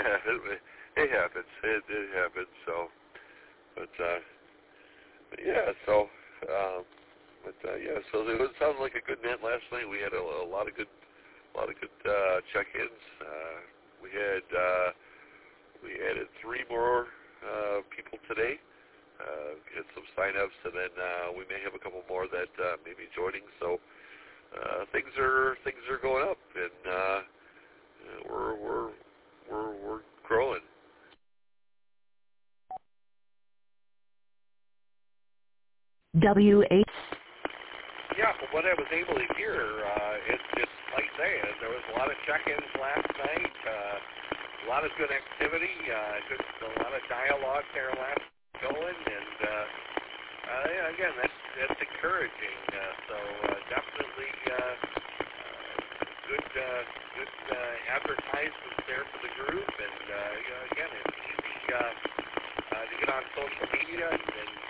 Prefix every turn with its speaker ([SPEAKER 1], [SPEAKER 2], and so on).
[SPEAKER 1] it happens. It happens. So, but yeah. So, yeah. So it sounded like a good night last night. We had a lot of good check-ins. We added 3 more people today. We had some sign-ups, and then we may have a couple more that may be joining. So things are going up, and we're growing.
[SPEAKER 2] WH.
[SPEAKER 1] Yeah, from what I was able to hear, it's like I say, there was a lot of check-ins last night. A lot of good activity. Just a lot of dialogue there last going, and yeah, again, that's encouraging. So definitely good advertisements there for the group, and again, it's easy to get on social media and